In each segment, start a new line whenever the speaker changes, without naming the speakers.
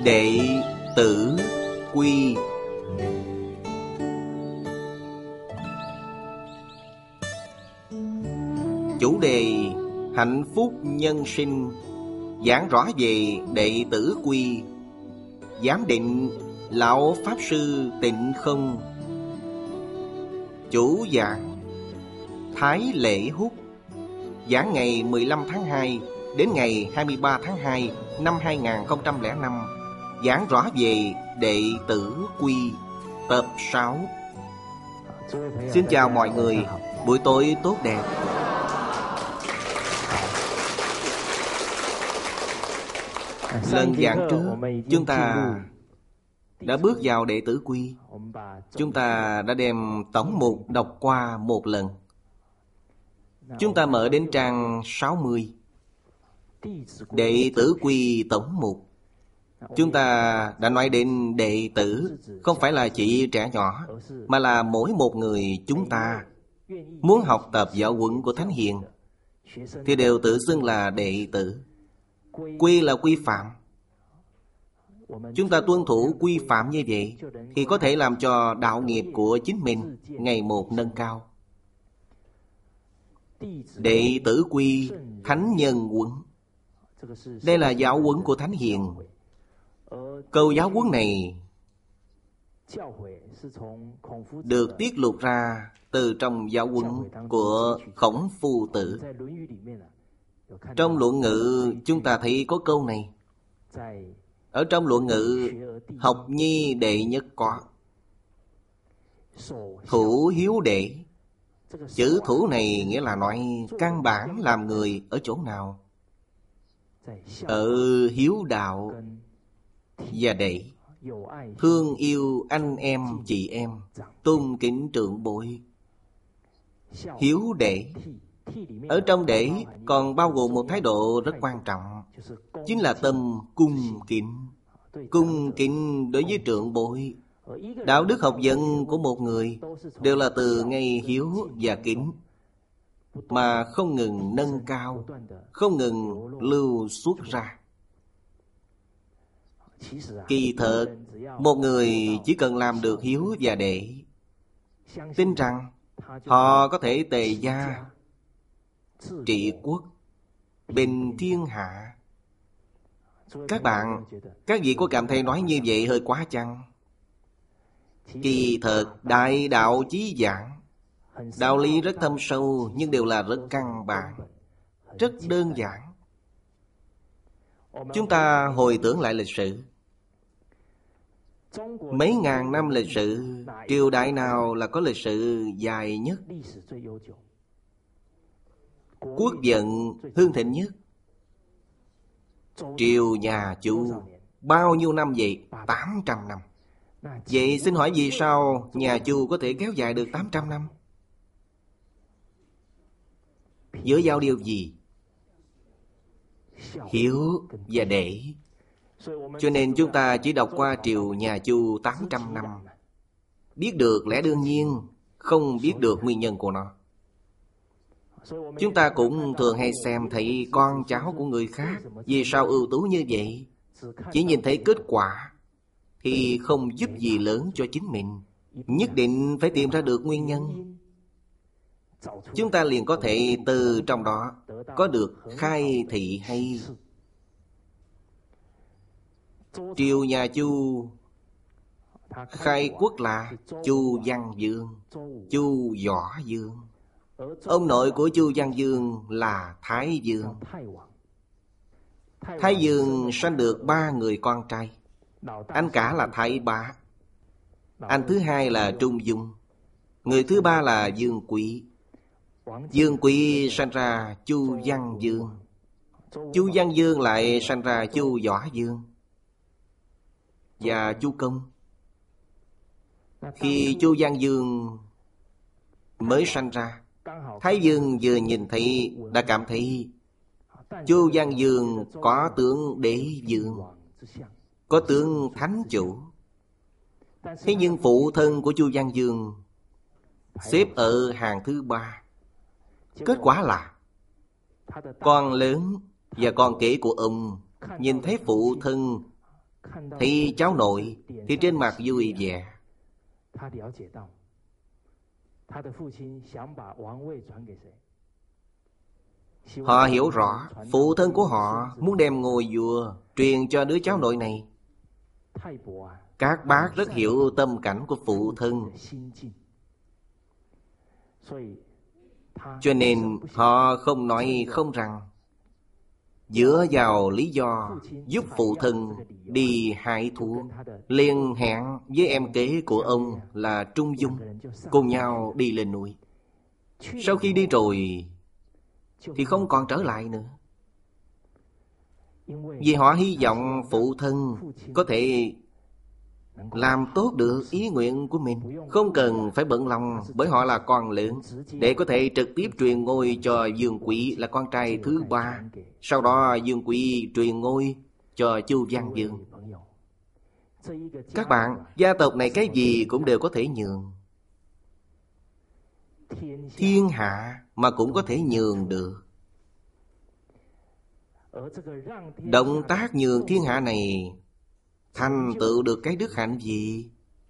Đệ tử quy. Chủ đề hạnh phúc nhân sinh, giảng rõ về đệ tử quy. Giám định Lão Pháp Sư Tịnh Không. Chủ giảng Thái Lễ Húc. Giảng ngày 15 tháng 2 đến ngày 23 tháng 2 năm 2005. Giảng rõ về đệ tử quy, tập 6. Xin chào mọi người, buổi tối tốt đẹp. Lần giảng trước, chúng ta đã bước vào đệ tử quy. Chúng ta đã đem tổng mục đọc qua một lần. Chúng ta mở đến trang 60. Đệ tử quy tổng mục. Chúng ta đã nói đến đệ tử không phải là chỉ trẻ nhỏ, mà là mỗi một người chúng ta muốn học tập giáo huấn của Thánh Hiền thì đều tự xưng là đệ tử. Quy là quy phạm. Chúng ta tuân thủ quy phạm như vậy thì có thể làm cho đạo nghiệp của chính mình ngày một nâng cao. Đệ tử quy thánh nhân huấn. Đây là giáo huấn của Thánh Hiền. Câu giáo huấn này được tiết lộ ra từ trong giáo huấn của Khổng Phu Tử. Trong Luận Ngữ chúng ta thấy có câu này. Ở trong Luận Ngữ học nhi đệ nhất có. Thủ hiếu đệ. Chữ thủ này nghĩa là nói căn bản làm người ở chỗ nào? Ở hiếu đạo và đệ. Thương yêu anh em chị em, tôn kính trưởng bối. Hiếu đệ. Ở trong đệ còn bao gồm một thái độ rất quan trọng, chính là tâm cung kính. Cung kính đối với trưởng bối. Đạo đức học vấn của một người đều là từ ngay hiếu và kính, mà không ngừng nâng cao, không ngừng lưu xuất ra. Kỳ thật, một người chỉ cần làm được hiếu và đệ, tin rằng họ có thể tề gia, trị quốc, bình thiên hạ. Các vị có cảm thấy nói như vậy hơi quá chăng? Kỳ thật, đại đạo chí giảng, đạo lý rất thâm sâu, nhưng đều là rất căn bản, rất đơn giản. Chúng ta hồi tưởng lại lịch sử. Mấy ngàn năm lịch sử, triều đại nào là có lịch sử dài nhất? Quốc vận hưng thịnh nhất? Triều nhà Chu. Bao nhiêu năm vậy? 800 năm. Vậy xin hỏi vì sao nhà Chu có thể kéo dài được 800 năm? Giữa giao điều gì? Hiếu và đệ. Cho nên chúng ta chỉ đọc qua triều nhà Chu 800 năm, biết được lẽ đương nhiên, không biết được nguyên nhân của nó. Chúng ta cũng thường hay xem thấy con cháu của người khác vì sao ưu tú như vậy. Chỉ nhìn thấy kết quả thì không giúp gì lớn cho chính mình. Nhất định phải tìm ra được nguyên nhân. Chúng ta liền có thể từ trong đó có được khai thị hay. Triều nhà Chu khai quốc là Chu Văn Dương, Chu Võ Dương. Ông nội của Chu Văn Dương là Thái Dương. Thái Dương sanh được 3 người con trai. Anh cả là Thái Bá, anh thứ hai là Trung Dung, người thứ ba là Dương Quý. Dương Quý sanh ra Chu Văn Dương. Chu Văn Dương lại sanh ra Chu Võ Dương và Chu Công. Khi Chu Văn Dương mới sanh ra, Thái Dương vừa nhìn thấy đã cảm thấy Chu Văn Dương có tướng đế dương, có tướng thánh chủ. Thế nhưng phụ thân của Chu Văn Dương xếp ở hàng thứ 3. Kết quả là con lớn và con kể của ông nhìn thấy phụ thân Thấy cháu nội thì trên mặt vui vẻ. Họ hiểu rõ phụ thân của họ muốn đem ngôi vua truyền cho đứa cháu nội này. Các bác rất hiểu tâm cảnh của phụ thân, cho nên họ không nói không rằng, dựa vào lý do giúp phụ thân đi hái thuốc, liền hẹn với em kế của ông là Trung Dung cùng nhau đi lên núi. Sau khi đi rồi thì không còn trở lại nữa, vì họ hy vọng phụ thân có thể làm tốt được ý nguyện của mình, không cần phải bận lòng, bởi họ là con lớn, để có thể trực tiếp truyền ngôi cho Dương Quý là con trai thứ 3. Sau đó Dương Quý truyền ngôi cho Chu Văn Dương. Các bạn, gia tộc này cái gì cũng đều có thể nhường. Thiên hạ mà cũng có thể nhường được. Động tác nhường thiên hạ này thành tựu được cái đức hạnh gì?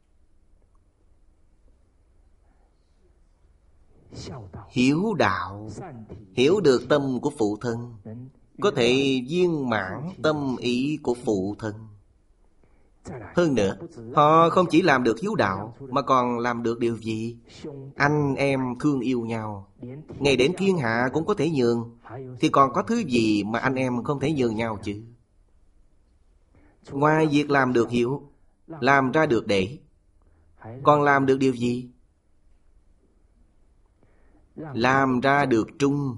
Hiếu đạo, hiểu được tâm của phụ thân, có thể viên mãn tâm ý của phụ thân. Hơn nữa, họ không chỉ làm được hiếu đạo, mà còn làm được điều gì? Anh em thương yêu nhau, ngay đến thiên hạ cũng có thể nhường, thì còn có thứ gì mà anh em không thể nhường nhau chứ? Ngoài việc làm được hiếu, làm ra được để, còn làm được điều gì? Làm ra được trung.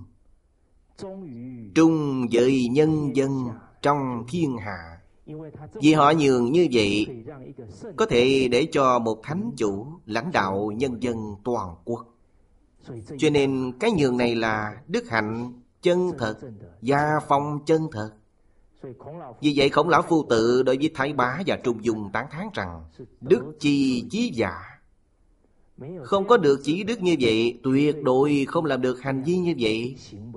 Trung với nhân dân trong thiên hạ. Vì họ nhường như vậy, có thể để cho một thánh chủ lãnh đạo nhân dân toàn quốc. Cho nên cái nhường này là đức hạnh chân thật, gia phong chân thật. Vì vậy Khổng Lão Phu Tự đối với Thái Bá và Trung Dung tán thán rằng đức chi chí giả. Không có được chỉ đức như vậy, tuyệt đối không làm được hành vi như vậy.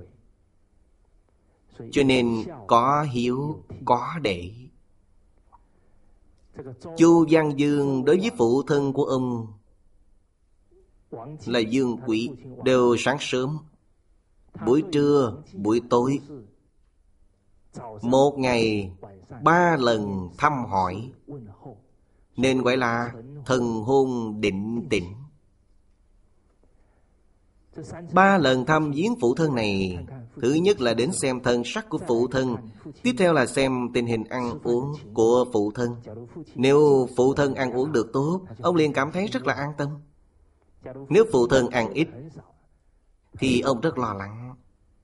Cho nên có hiếu, có để. Chu Văn Dương đối với phụ thân của ông là Dương Quý đều sáng sớm, buổi trưa, buổi tối, một ngày 3 lần thăm hỏi, nên gọi là thần hôn định tĩnh. 3 lần thăm viếng phụ thân này, thứ nhất là đến xem thân sắc của phụ thân, tiếp theo là xem tình hình ăn uống của phụ thân. Nếu phụ thân ăn uống được tốt, ông liền cảm thấy rất là an tâm. Nếu phụ thân ăn ít thì ông rất lo lắng.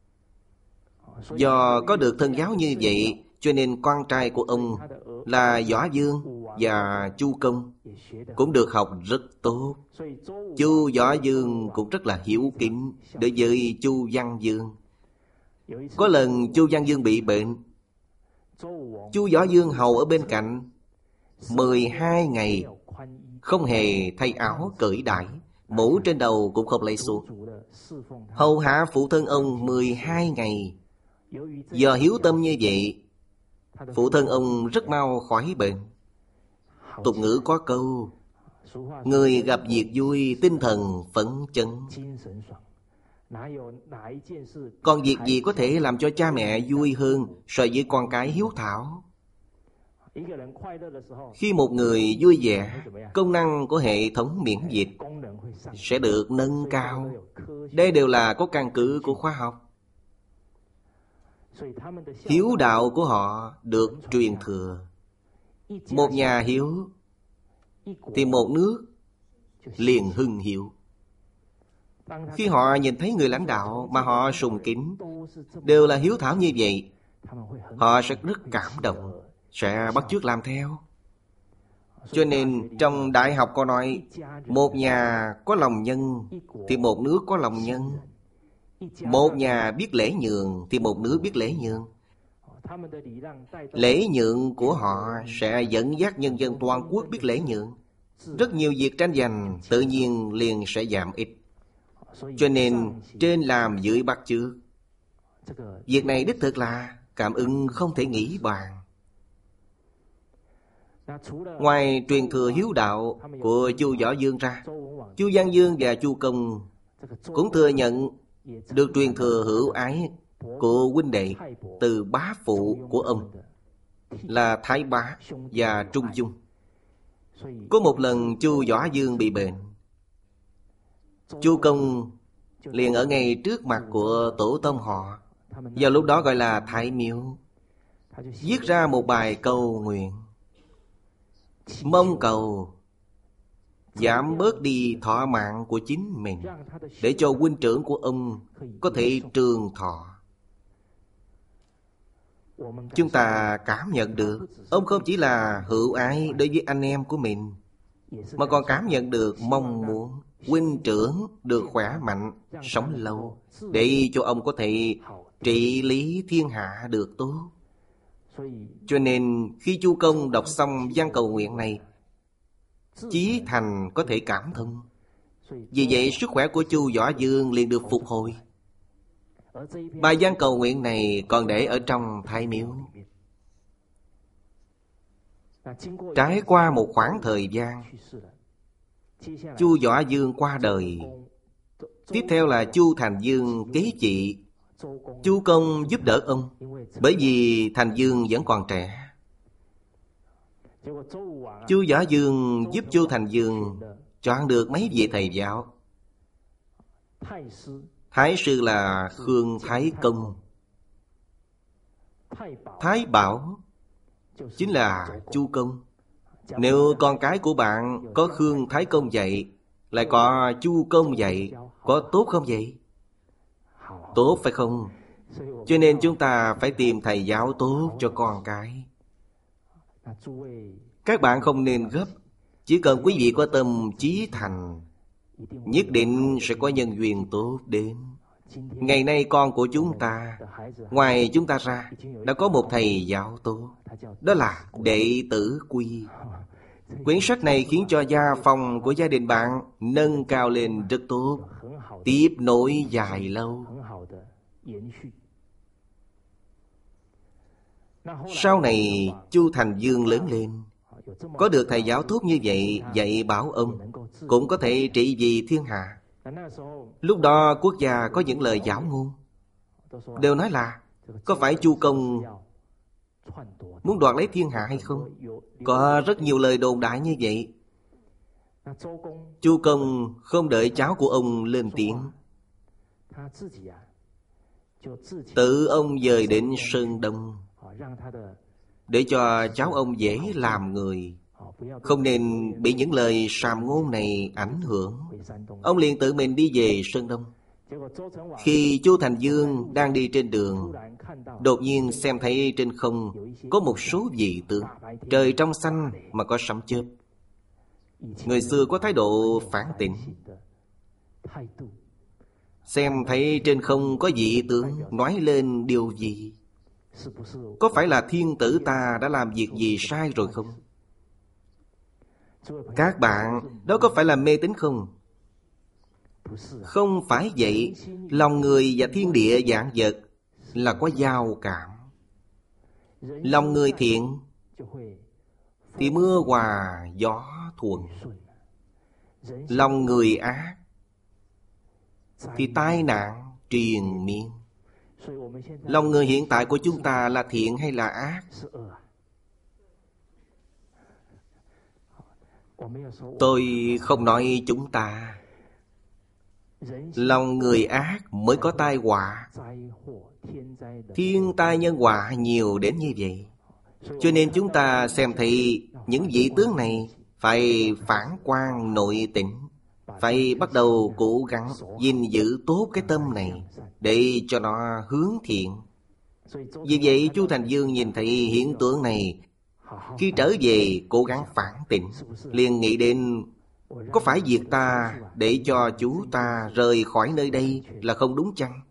Do có được thân giáo như vậy, cho nên con trai của ông là Võ Dương và Chu Công cũng được học rất tốt. Chu Võ Dương cũng rất là hiếu kính đối với Chu Văn Dương. Có lần Chu Văn Dương bị bệnh, Chu Võ Dương hầu ở bên cạnh 12 ngày, không hề thay áo cởi đãi, mũ trên đầu cũng không lấy xuống, hầu hạ phụ thân ông 12 ngày. Do hiếu tâm như vậy, phụ thân ông rất mau khỏi bệnh. Tục ngữ có câu, người gặp việc vui tinh thần phấn chấn. Còn việc gì có thể làm cho cha mẹ vui hơn so với con cái hiếu thảo? Khi một người vui vẻ, công năng của hệ thống miễn dịch sẽ được nâng cao. Đây đều là có căn cứ của khoa học. Hiếu đạo của họ được truyền thừa. Một nhà hiếu thì một nước liền hưng hiếu. Khi họ nhìn thấy người lãnh đạo mà họ sùng kính đều là hiếu thảo như vậy, họ sẽ rất cảm động, sẽ bắt chước làm theo. Cho nên trong đại học có nói, một nhà có lòng nhân thì một nước có lòng nhân. Một nhà biết lễ nhường thì một nước biết lễ nhường. Lễ nhượng của họ sẽ dẫn dắt nhân dân toàn quốc biết lễ nhượng. Rất nhiều việc tranh giành tự nhiên liền sẽ giảm ít. Cho nên trên làm dưới bắt chước. Việc này đích thực là cảm ứng không thể nghĩ bàn. Ngoài truyền thừa hiếu đạo của Chu Võ Dương ra, Chu Văn Dương và Chu Công cũng thừa nhận được truyền thừa hữu ái của huynh đệ từ bá phụ của ông là Thái Bá và Trung Dung. Có một lần Chu Võ Dương bị bệnh, Chu Công liền ở ngay trước mặt của tổ tông họ, vào lúc đó gọi là Thái Miếu, viết ra một bài cầu nguyện, mong cầu giảm bớt đi thọ mạng của chính mình, để cho huynh trưởng của ông có thể trường thọ. Chúng ta cảm nhận được ông không chỉ là hữu ái đối với anh em của mình, mà còn cảm nhận được mong muốn huynh trưởng được khỏe mạnh, sống lâu, để cho ông có thể trị lý thiên hạ được tốt. Cho nên khi Chu Công đọc xong văn cầu nguyện này, Chí Thành có thể cảm thông. Vì vậy sức khỏe của Chu Võ Dương liền được phục hồi. Bài văn cầu nguyện này còn để ở trong Thái Miếu. Trải qua một khoảng thời gian, Chu Võ Dương qua đời. Tiếp theo là Chu Thành Dương kế trị. Chu Công giúp đỡ ông, bởi vì Thành Dương vẫn còn trẻ. Chu Võ Dương giúp Chu Thành Dương chọn được mấy vị thầy giáo. Thái sư là Khương Thái Công, Thái Bảo chính là Chu Công. Nếu con cái của bạn có Khương Thái Công dạy, lại có Chu Công dạy, có tốt không vậy? Tốt phải không? Cho nên chúng ta phải tìm thầy giáo tốt cho con cái. Các bạn không nên gấp. Chỉ cần quý vị có tâm chí thành, nhất định sẽ có nhân duyên tốt đến. Ngày nay con của chúng ta, ngoài chúng ta ra, đã có một thầy giáo tốt, đó là Đệ Tử Quy. Quyển sách này khiến cho gia phong của gia đình bạn nâng cao lên rất tốt, tiếp nối dài lâu. Sau này Chu Thành Dương lớn lên, có được thầy giáo tốt như vậy dạy bảo ông, cũng có thể trị vì thiên hạ. Lúc đó quốc gia có những lời giảo ngôn, đều nói là có phải Chu Công muốn đoạt lấy thiên hạ hay không? Có rất nhiều lời đồn đại như vậy. Chu Công không đợi cháu của ông lên tiếng, tự ông dời đến Sơn Đông, để cho cháu ông dễ làm người, không nên bị những lời sàm ngôn này ảnh hưởng. Ông liền tự mình đi về Sơn Đông. Khi Chu Thành Dương đang đi trên đường, đột nhiên xem thấy trên không có một số dị tượng. Trời trong xanh mà có sấm chớp. Người xưa có thái độ phản tỉnh. Xem thấy trên không có dị tượng, nói lên điều gì? Có phải là thiên tử ta đã làm việc gì sai rồi không? Các bạn, đó có phải là mê tín không? Không phải vậy. Lòng người và thiên địa vạn vật là có giao cảm. Lòng người thiện thì mưa hòa gió thuận. Lòng người ác thì tai nạn triền miên. Lòng người hiện tại của chúng ta là thiện hay là ác? Tôi không nói chúng ta. Lòng người ác mới có tai họa. Thiên tai nhân họa nhiều đến như vậy. Cho nên chúng ta xem thấy những vị tướng này phải phản quan nội tỉnh, phải bắt đầu cố gắng gìn giữ tốt cái tâm này để cho nó hướng thiện. Vì vậy Chu Thành Dương nhìn thấy hiện tượng này, khi trở về cố gắng phản tỉnh, liền nghĩ đến có phải việc ta để cho chú ta rời khỏi nơi đây là không đúng chăng?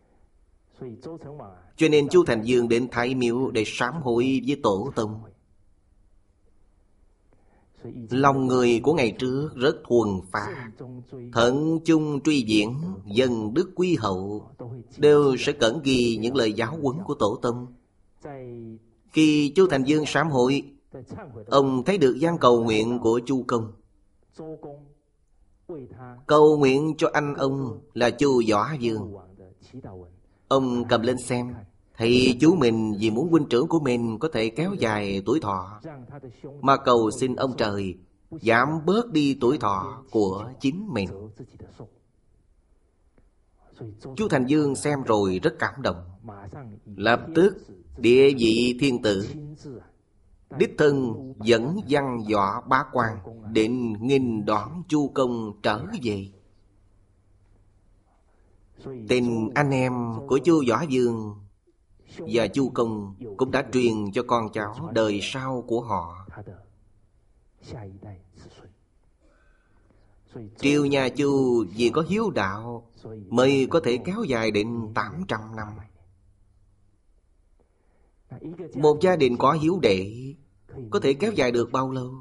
Cho nên Chu Thành Dương đến Thái Miếu để sám hối với tổ tông. Lòng người của ngày trước rất thuần phác, thận chung truy diễn, dân đức quy hậu, đều sẽ cẩn ghi những lời giáo huấn của tổ tông. Khi Chu Thành Dương sám hối, Ông thấy được văn cầu nguyện của Chu Công. Cầu nguyện cho anh ông là Chu Võ Vương. Ông cầm lên xem, thấy chú mình vì muốn huynh trưởng của mình có thể kéo dài tuổi thọ, mà cầu xin ông trời giảm bớt đi tuổi thọ của chính mình. Chu Thành Dương xem rồi rất cảm động, lập tức địa vị thiên tử đích thân dẫn văn võ bá quan định nghênh đón Chu Công trở về. Tình anh em của Chu Võ Vương và Chu Công cũng đã truyền cho con cháu đời sau của họ. Triều nhà Chu vì có hiếu đạo mới có thể kéo dài đến 800 năm. Một gia đình có hiếu đệ có thể kéo dài được bao lâu?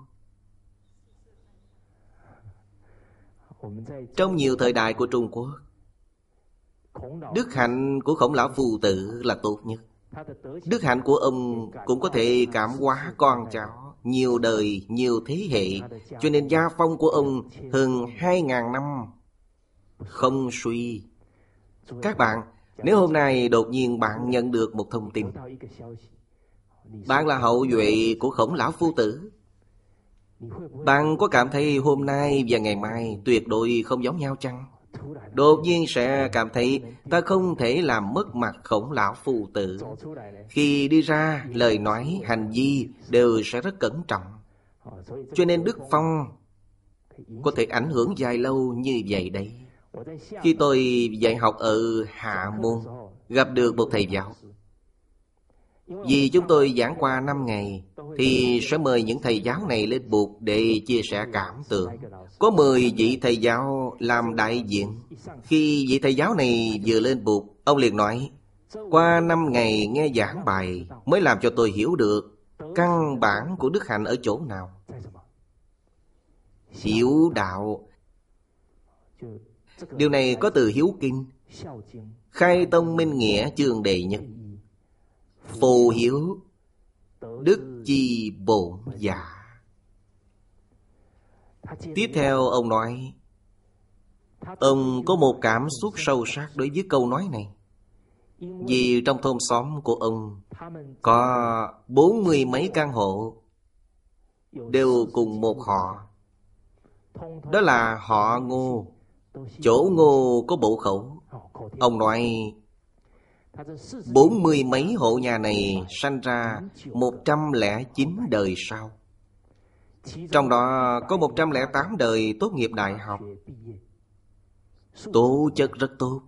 Trong nhiều thời đại của Trung Quốc, đức hạnh của Khổng Lão Phu Tử là tốt nhất. Đức hạnh của ông cũng có thể cảm hóa con cháu nhiều đời, nhiều thế hệ. Cho nên gia phong của ông hơn 2.000 năm không suy. Các bạn, nếu hôm nay đột nhiên bạn nhận được một thông tin, bạn là hậu duệ của Khổng Lão Phu Tử, bạn có cảm thấy hôm nay và ngày mai tuyệt đối không giống nhau chăng? Đột nhiên sẽ cảm thấy ta không thể làm mất mặt Khổng Lão Phu Tử. Khi đi ra, lời nói, hành vi đều sẽ rất cẩn trọng. Cho nên đức phong có thể ảnh hưởng dài lâu như vậy đấy. Khi tôi dạy học ở Hạ Môn, gặp được một thầy giáo. Vì chúng tôi giảng qua 5 ngày thì sẽ mời những thầy giáo này lên bục để chia sẻ cảm tưởng. Có 10 vị thầy giáo làm đại diện. Khi vị thầy giáo này vừa lên bục, ông liền nói: qua 5 ngày nghe giảng bài mới làm cho tôi hiểu được căn bản của đức hạnh ở chỗ nào. Hiếu đạo. Điều này có từ Hiếu Kinh, Khai Tông Minh Nghĩa chương đệ nhất. Phù hiếu, đức chi bổn giả. Tiếp theo ông nói, ông có một cảm xúc sâu sắc đối với câu nói này. Vì trong thôn xóm của ông có 40 mấy căn hộ, đều cùng một họ. Đó là họ Ngô. Chỗ Ngô có bộ khẩu. Ông nói 40 mấy hộ nhà này sanh ra 109 đời sau. Trong đó có 108 đời tốt nghiệp đại học. Tố chất rất tốt.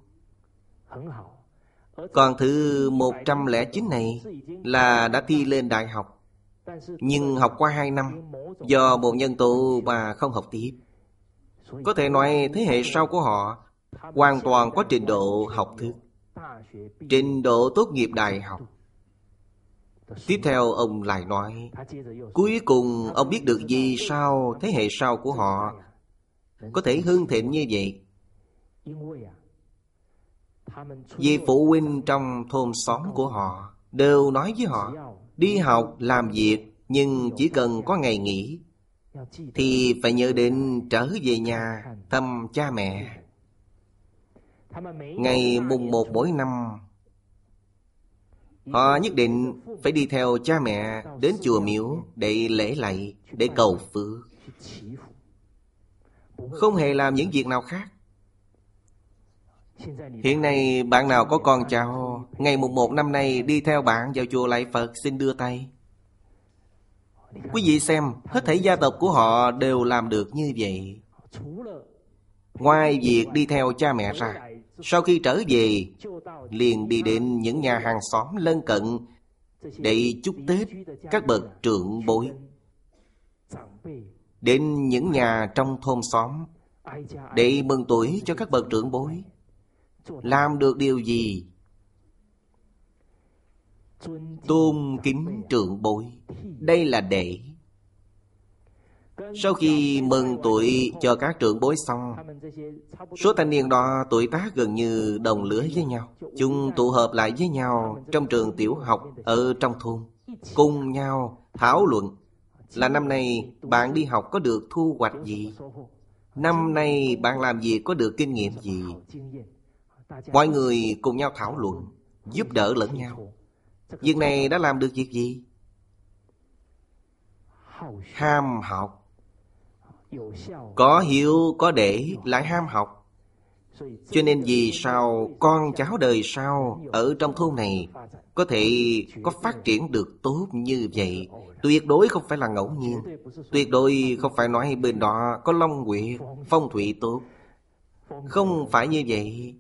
Còn thứ 109 này là đã thi lên đại học, nhưng học qua 2 năm, do một nhân tố mà không học tiếp. Có thể nói thế hệ sau của họ hoàn toàn có trình độ học thức, trình độ tốt nghiệp đại học. Tiếp theo ông lại nói, cuối cùng ông biết được vì sao thế hệ sau của họ có thể hưng thịnh như vậy. Vì phụ huynh trong thôn xóm của họ đều nói với họ, đi học làm việc, nhưng chỉ cần có ngày nghỉ thì phải nhớ đến trở về nhà thăm cha mẹ. Ngày mùng 1 mỗi năm, họ nhất định phải đi theo cha mẹ đến chùa miếu để lễ lạy, để cầu phước, không hề làm những việc nào khác. Hiện nay bạn nào có con cháu ngày mùng 1 năm nay đi theo bạn vào chùa lạy Phật xin đưa tay. Quý vị xem, hết thảy gia tộc của họ đều làm được như vậy. Ngoài việc đi theo cha mẹ ra, sau khi trở về liền đi đến những nhà hàng xóm lân cận để chúc Tết các bậc trưởng bối. Đến những nhà trong thôn xóm để mừng tuổi cho các bậc trưởng bối. Làm được điều gì? Tôn kính trưởng bối. Đây là đệ. Sau khi mừng tuổi cho các trưởng bối xong, số thanh niên đó tuổi tác gần như đồng lứa với nhau. Chúng tụ hợp lại với nhau trong trường tiểu học ở trong thôn, cùng nhau thảo luận là năm nay bạn đi học có được thu hoạch gì? Năm nay bạn làm gì có được kinh nghiệm gì? Mọi người cùng nhau thảo luận, giúp đỡ lẫn nhau. Việc này đã làm được việc gì? Ham học. Có hiếu có để lại ham học. Cho nên vì sao con cháu đời sau ở trong thôn này có thể có phát triển được tốt như vậy? Tuyệt đối không phải là ngẫu nhiên. Tuyệt đối không phải nói bên đó có long nguyệt, phong thủy tốt. Không phải như vậy.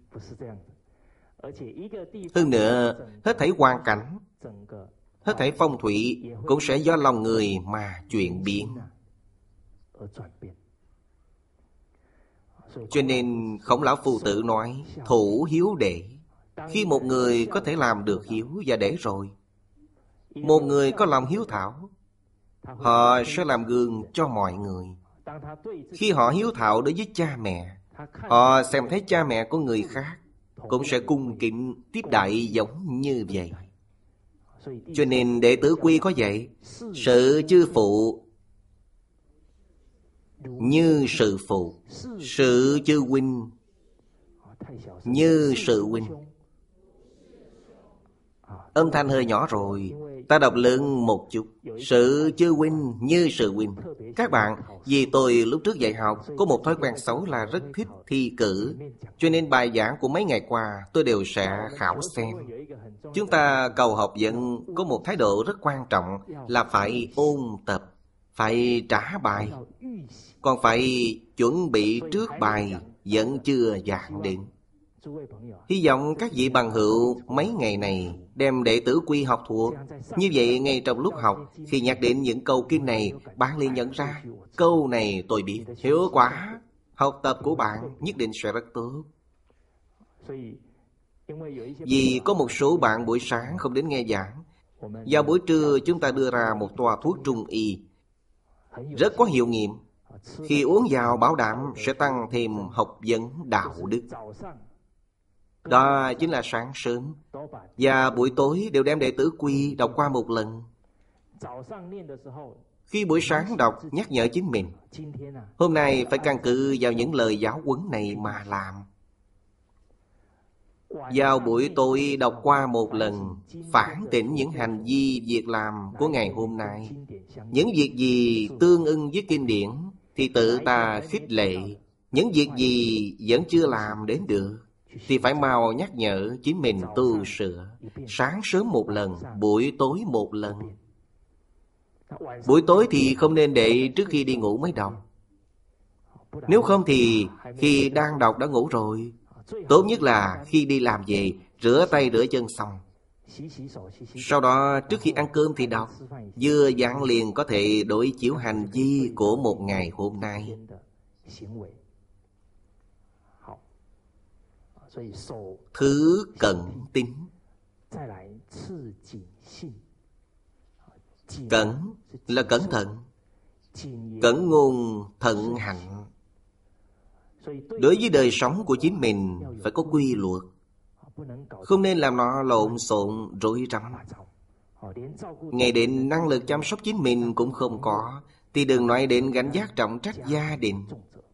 Hơn nữa, hết thảy hoàn cảnh, hết thảy phong thủy cũng sẽ do lòng người mà chuyển biến. Cho nên Khổng Lão Phu Tử nói thủ hiếu đệ. Khi một người có thể làm được hiếu và để rồi, một người có lòng hiếu thảo, họ sẽ làm gương cho mọi người. Khi họ hiếu thảo đối với cha mẹ, họ xem thấy cha mẹ của người khác cũng sẽ cung kính tiếp đãi giống như vậy. Cho nên đệ tử Quy có vậy: sự chư phụ như sự phụ, sự chư huynh như sự huynh. Âm thanh hơi nhỏ rồi, ta đọc lớn một chút. Sự chư huynh như sự huynh. Các bạn, vì tôi lúc trước dạy học có một thói quen xấu là rất thích thi cử. Cho nên bài giảng của mấy ngày qua tôi đều sẽ khảo xem. Chúng ta cầu học vẫn có một thái độ rất quan trọng là phải ôn tập, phải trả bài, còn phải chuẩn bị trước bài vẫn chưa giảng đến. Hy vọng các vị bằng hữu mấy ngày này đem đệ tử Quy học thuộc. Như vậy ngay trong lúc học, khi nhắc đến những câu kinh này, bạn liền nhận ra câu này tôi biết, hiệu quả học tập của bạn nhất định sẽ rất tốt. Vì có một số bạn buổi sáng không đến nghe giảng, vào buổi trưa chúng ta đưa ra một toa thuốc trung y rất có hiệu nghiệm. Khi uống vào bảo đảm sẽ tăng thêm học vấn đạo đức. Đó chính là sáng sớm. Và buổi tối đều đem đệ tử Quy đọc qua một lần. Khi buổi sáng đọc nhắc nhở chính mình, hôm nay phải căn cứ vào những lời giáo huấn này mà làm. Vào buổi tối đọc qua một lần, phản tỉnh những hành vi việc làm của ngày hôm nay. Những việc gì tương ưng với kinh điển thì tự ta khích lệ. Những việc gì vẫn chưa làm đến được thì phải mau nhắc nhở chính mình tu sửa. Sáng sớm một lần, buổi tối một lần. Buổi tối thì không nên để trước khi đi ngủ mới đọc. Nếu không thì khi đang đọc đã ngủ rồi. Tốt nhất là khi đi làm về, rửa tay rửa chân xong, sau đó trước khi ăn cơm thì đọc. Vừa dặn liền có thể đối chiếu hành vi của một ngày hôm nay. Thứ cẩn tín. Cẩn là cẩn thận, cẩn ngôn thận hạnh. Đối với đời sống của chính mình phải có quy luật, không nên làm nó lộn xộn rối rắm. Ngay đến năng lực chăm sóc chính mình cũng không có, thì đừng nói đến gánh vác trọng trách gia đình.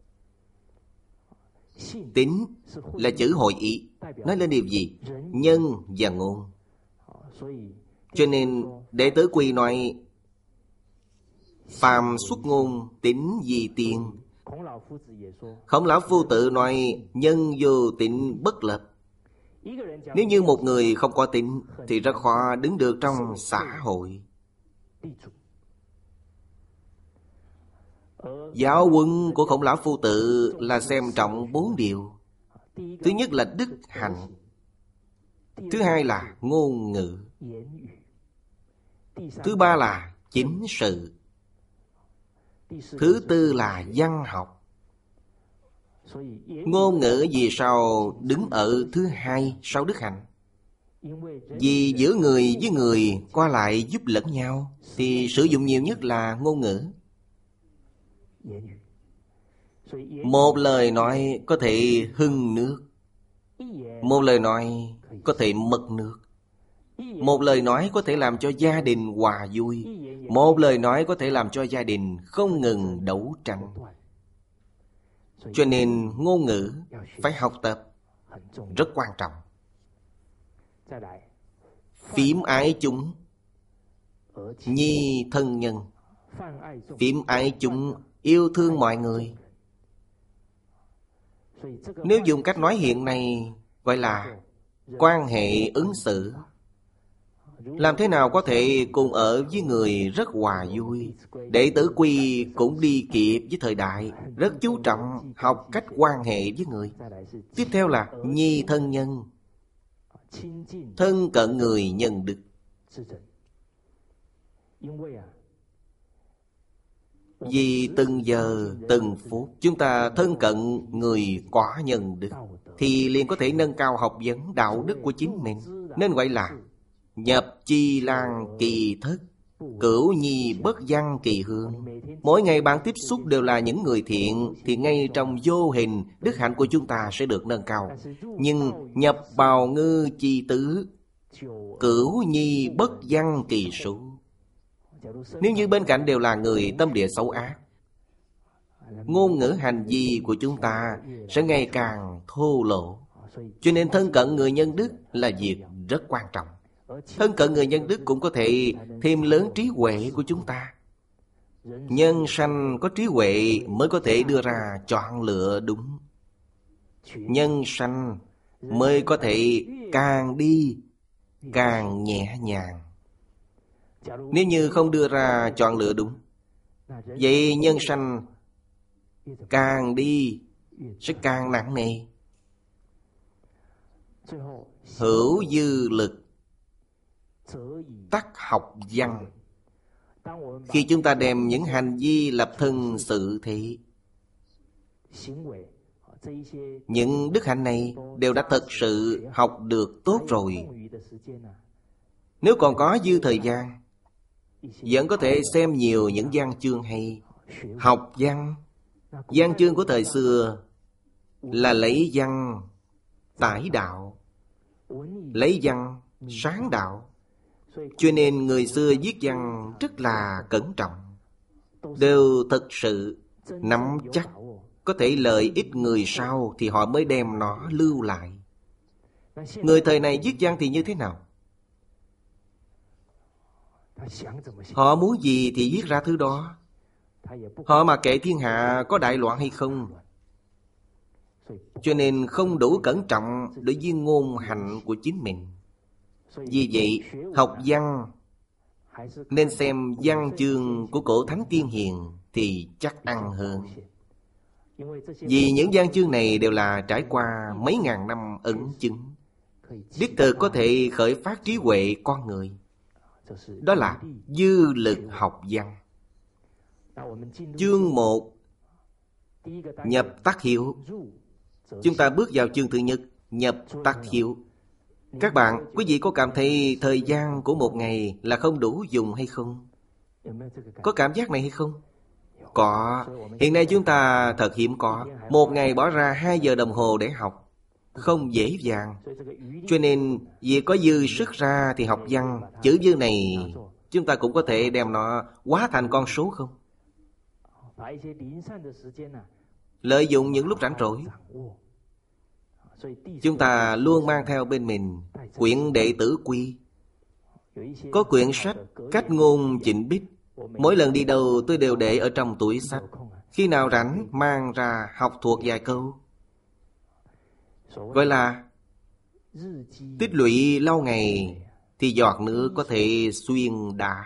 Tín là chữ hội ý, nói lên điều gì? Nhân và ngôn. Cho nên đệ tử Quy nói phàm xuất ngôn tín vì tiền. Khổng Lão Phu Tử nói nhân vô tín bất lập. Nếu như một người không có tín thì rất khó đứng được trong xã hội. Giáo huấn của Khổng Lão Phu Tử là xem trọng 4 điều. Thứ nhất là đức hạnh, thứ hai là ngôn ngữ, thứ ba là chính sự, thứ tư là văn học. Ngôn ngữ vì sao đứng ở thứ hai sau đức hạnh? Vì giữa người với người qua lại giúp lẫn nhau thì sử dụng nhiều nhất là ngôn ngữ. Một lời nói có thể hưng nước, một lời nói có thể mất nước. Một lời nói có thể làm cho gia đình hòa vui, Một lời nói có thể làm cho gia đình không ngừng đấu tranh. Cho nên ngôn ngữ phải học tập, rất quan trọng. Phím ái chúng, nhi thân nhân. Phím ái chúng, yêu thương mọi người. Nếu dùng cách nói hiện nay gọi là quan hệ ứng xử. Làm thế nào có thể cùng ở với người rất hòa vui. Đệ tử Quy cũng đi kịp với thời đại, rất chú trọng học cách quan hệ với người. Tiếp theo là nhi thân nhân, thân cận người nhân đức. Vì từng giờ từng phút chúng ta thân cận người có nhân đức, thì liền có thể nâng cao học vấn đạo đức của chính mình. Nên gọi là nhập chi lan kỳ thất, cửu nhi bất văn kỳ hương. Mỗi ngày bạn tiếp xúc đều là những người thiện, thì ngay trong vô hình đức hạnh của chúng ta sẽ được nâng cao. Nhưng nhập bào ngư chi tứ, cửu nhi bất văn kỳ số. Nếu như bên cạnh đều là người tâm địa xấu ác, ngôn ngữ hành vi của chúng ta sẽ ngày càng thô lỗ. Cho nên thân cận người nhân đức là việc rất quan trọng. Thân cận người nhân đức cũng có thể thêm lớn trí huệ của chúng ta. Nhân sanh có trí huệ mới có thể đưa ra chọn lựa đúng. Nhân sanh mới có thể càng đi càng nhẹ nhàng. Nếu như không đưa ra chọn lựa đúng, vậy nhân sanh càng đi sẽ càng nặng nề. Hữu dư lực tắc học văn. Khi chúng ta đem những hành vi lập thân sự thế, những đức hạnh này đều đã thật sự học được tốt rồi. Nếu còn có dư thời gian, vẫn có thể xem nhiều những văn chương hay. Học văn, văn chương của thời xưa là lấy văn tải đạo, lấy văn sáng đạo. Cho nên người xưa viết văn rất là cẩn trọng, đều thật sự nắm chắc, có thể lợi ích người sau thì họ mới đem nó lưu lại. Người thời này viết văn thì như thế nào? Họ muốn gì thì viết ra thứ đó. Họ mà kệ thiên hạ có đại loạn hay không. Cho nên không đủ cẩn trọng đối với ngôn hạnh của chính mình. Vì vậy, học văn nên xem văn chương của cổ thánh tiên hiền thì chắc ăn hơn. Vì những văn chương này đều là trải qua mấy ngàn năm ẩn chứng, đích thực có thể khởi phát trí huệ con người. Đó là dư lực học văn. Chương 1 nhập tác hiếu. Chúng ta bước vào chương thứ nhất, nhập tác hiếu. Các bạn, quý vị có cảm thấy thời gian của một ngày là không đủ dùng hay không? Có cảm giác này hay không? Có. Hiện nay chúng ta thật hiếm có. Một ngày bỏ ra 2 giờ đồng hồ để học, không dễ dàng. Cho nên vì có dư sức ra thì học văn. Chữ dư này chúng ta cũng có thể đem nó hóa thành con số không? Lợi dụng những lúc rảnh rỗi. Chúng ta luôn mang theo bên mình quyển Đệ Tử Quy. Có quyển sách Cách Ngôn Chỉnh Bích. Mỗi lần đi đâu tôi đều để ở trong túi sách. Khi nào rảnh mang ra học thuộc vài câu. Gọi là tích lũy lâu ngày thì giọt nước có thể xuyên đá.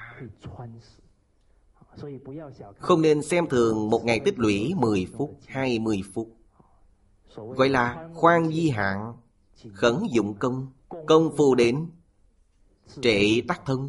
Không nên xem thường một ngày tích lũy 10 phút, 20 phút. Gọi là khoan vi hạn, khẩn dụng công, công phu đến, trệ tắc thân.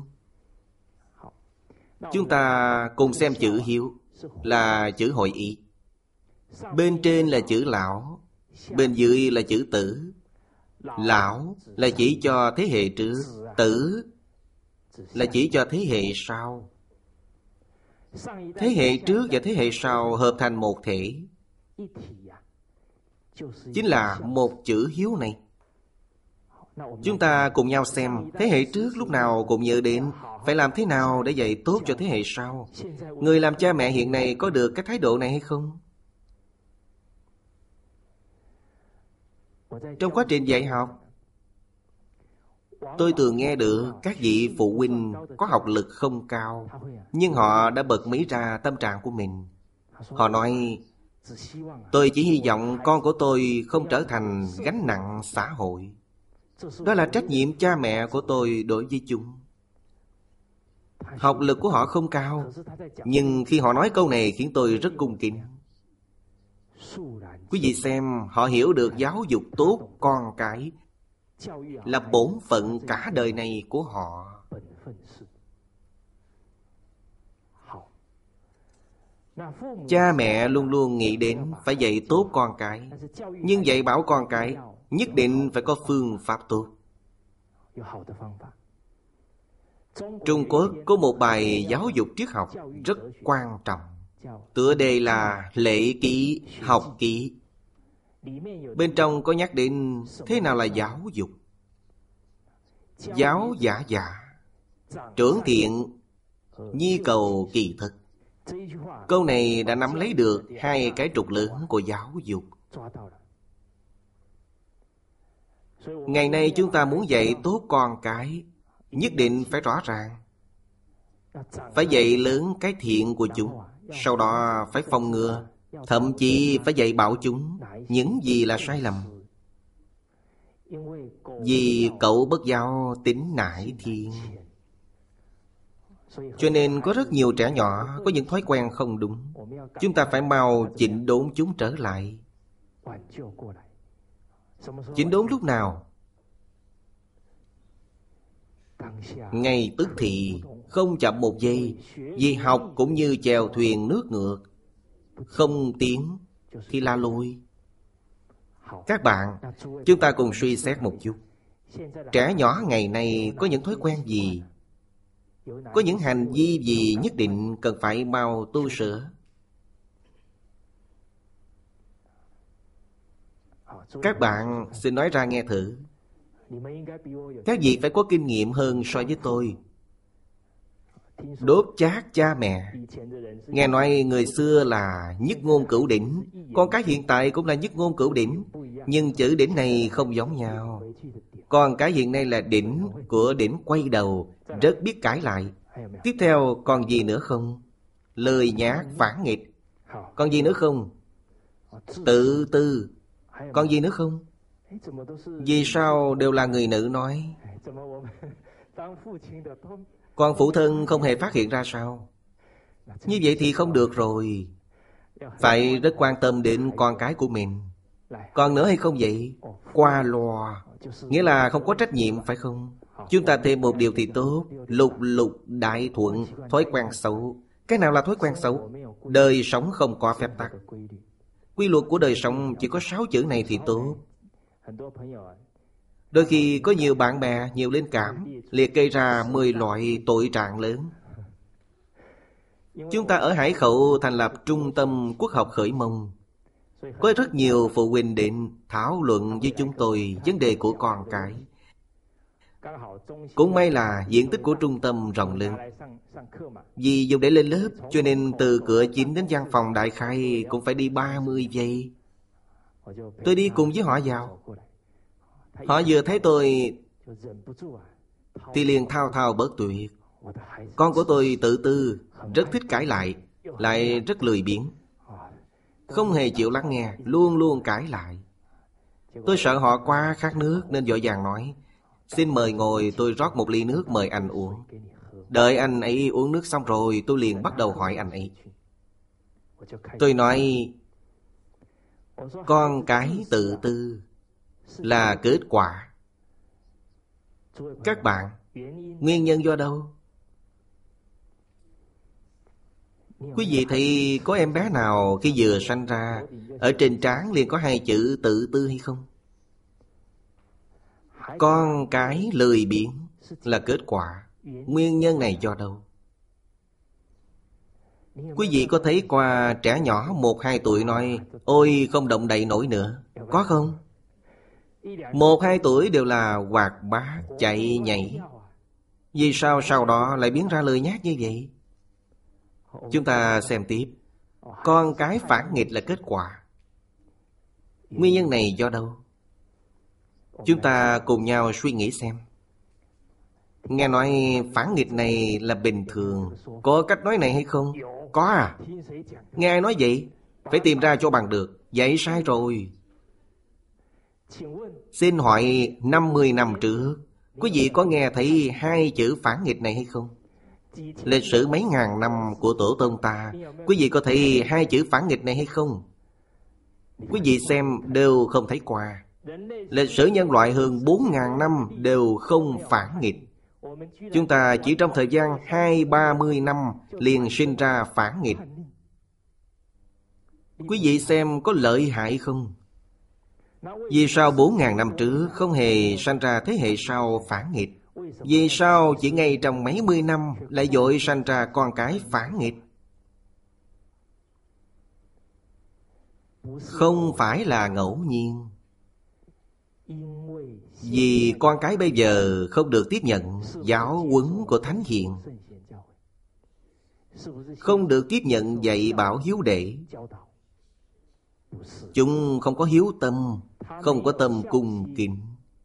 Chúng ta cùng xem chữ hiếu là chữ hội ý. Bên trên là chữ lão, bên dưới là chữ tử. Lão là chỉ cho thế hệ trước, tử là chỉ cho thế hệ sau. Thế hệ trước và thế hệ sau hợp thành một thể, chính là một chữ hiếu này. Chúng ta cùng nhau xem thế hệ trước lúc nào cũng nhớ đến phải làm thế nào để dạy tốt cho thế hệ sau. Người làm cha mẹ hiện nay có được cái thái độ này hay không? Trong quá trình dạy học, tôi thường nghe được các vị phụ huynh có học lực không cao, nhưng họ đã bật mí ra tâm trạng của mình. Họ nói, tôi chỉ hy vọng con của tôi không trở thành gánh nặng xã hội. Đó là trách nhiệm cha mẹ của tôi đối với chúng. Học lực của họ không cao, nhưng khi họ nói câu này khiến tôi rất cung kính. Quý vị xem, họ hiểu được giáo dục tốt con cái là bổn phận cả đời này của họ. Cha mẹ luôn luôn nghĩ đến phải dạy tốt con cái, nhưng dạy bảo con cái nhất định phải có phương pháp tốt. Trung Quốc có một bài giáo dục triết học rất quan trọng. Tựa đề là Lễ Ký, Học Ký. Bên trong có nhắc đến thế nào là giáo dục. Giáo giả giả, trưởng thiện, nhi cầu kỳ thực. Câu này đã nắm lấy được hai cái trục lớn của giáo dục. Ngày nay chúng ta muốn dạy tốt con cái, nhất định phải rõ ràng. Phải dạy lớn cái thiện của chúng, sau đó phải phòng ngừa, thậm chí phải dạy bảo chúng những gì là sai lầm. Vì cậu bất giáo tính nải thiên. Cho nên có rất nhiều trẻ nhỏ có những thói quen không đúng. Chúng ta phải mau chỉnh đốn chúng trở lại. Chỉnh đốn lúc nào? Ngay tức thì, không chậm một giây. Vì học cũng như chèo thuyền nước ngược, không tiến thì la lôi. Các bạn, chúng ta cùng suy xét một chút. Trẻ nhỏ ngày nay có những thói quen gì? Có những hành vi gì nhất định cần phải mau tu sửa? Các bạn xin nói ra nghe thử. Các vị phải có kinh nghiệm hơn so với tôi. Đốt chát cha mẹ. Nghe nói người xưa là nhất ngôn cửu đỉnh, con cái hiện tại cũng là nhất ngôn cửu đỉnh, nhưng chữ đỉnh này không giống nhau. Con cái hiện nay là đỉnh của đỉnh quay đầu, rất biết cãi lại. Tiếp theo còn gì nữa không? Lời nhác phản nghịch. Còn gì nữa không? Tự tư. Còn gì nữa không? Vì sao đều là người nữ nói? Con phụ thân không hề phát hiện ra sao? Như vậy thì không được rồi. Phải rất quan tâm đến con cái của mình. Còn nữa hay không vậy? Qua loa, nghĩa là không có trách nhiệm phải không? Chúng ta thêm một điều thì tốt. Lục lục đại thuận. Thói quen xấu. Cái nào là thói quen xấu? Đời sống không có phép tắc. Quy luật của đời sống chỉ có 6 chữ này thì tốt. Đôi khi có nhiều bạn bè, nhiều linh cảm, liệt kê ra 10 loại tội trạng lớn. Chúng ta ở Hải Khẩu thành lập Trung tâm Quốc học Khởi Mông. Có rất nhiều phụ huynh đến thảo luận với chúng tôi vấn đề của con cái. Cũng may là diện tích của trung tâm rộng lớn. Vì dùng để lên lớp, cho nên từ cửa chính đến văn phòng đại khai cũng phải đi 30 giây. Tôi đi cùng với họ vào. Họ vừa thấy tôi thì liền thao thao bất tuyệt. Con của tôi tự tư, rất thích cãi lại rất lười biếng, không hề chịu lắng nghe, luôn luôn cãi lại. Tôi sợ họ quá khát nước nên vội vàng nói, xin mời ngồi, tôi rót một ly nước mời anh uống. Đợi anh ấy uống nước xong rồi, tôi liền bắt đầu hỏi anh ấy. Tôi nói, con cái tự tư là kết quả. Các bạn, nguyên nhân do đâu? Quý vị thấy có em bé nào khi vừa sanh ra ở trên trán liền có 2 chữ tự tư hay không? Con cái lười biếng là kết quả. Nguyên nhân này do đâu? Quý vị có thấy qua trẻ nhỏ 1-2 tuổi nói, ôi không động đậy nổi nữa, có không? 1-2 tuổi đều là hoạt bát, chạy nhảy. Vì sao sau đó lại biến ra lười nhác như vậy? Chúng ta xem tiếp. Con cái phản nghịch là kết quả. Nguyên nhân này do đâu? Chúng ta cùng nhau suy nghĩ xem. Nghe nói phản nghịch này là bình thường. Có cách nói này hay không? Có à? Nghe ai nói vậy? Phải tìm ra cho bằng được. Vậy sai rồi. Xin hỏi 50 năm trước, quý vị có nghe thấy 2 chữ phản nghịch này hay không? Lịch sử mấy ngàn năm của tổ tông ta, quý vị có thấy 2 chữ phản nghịch này hay không? Quý vị xem đều không thấy qua. Lịch sử nhân loại hơn 4.000 năm đều không phản nghịch. Chúng ta chỉ trong thời gian 20-30 năm liền sinh ra phản nghịch. Quý vị xem có lợi hại không? Vì sao 4.000 năm trước không hề sanh ra thế hệ sau phản nghịch? Vì sao chỉ ngay trong mấy mươi năm lại vội sanh ra con cái phản nghịch? Không phải là ngẫu nhiên. Vì con cái bây giờ không được tiếp nhận giáo huấn của Thánh Hiền, không được tiếp nhận dạy bảo hiếu đệ. Chúng không có hiếu tâm, không có tâm cung kính.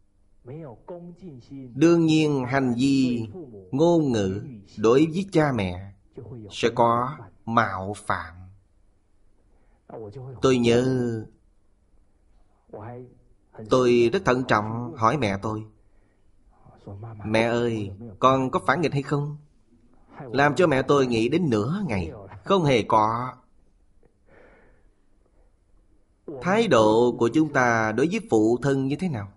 Đương nhiên hành vi, ngôn ngữ đối với cha mẹ sẽ có mạo phạm. Tôi nhớ tôi rất thận trọng hỏi mẹ tôi: mẹ ơi, con có phản nghịch hay không? Làm cho mẹ tôi nghĩ đến nửa ngày. Không hề có. Thái độ của chúng ta đối với phụ thân như thế nào?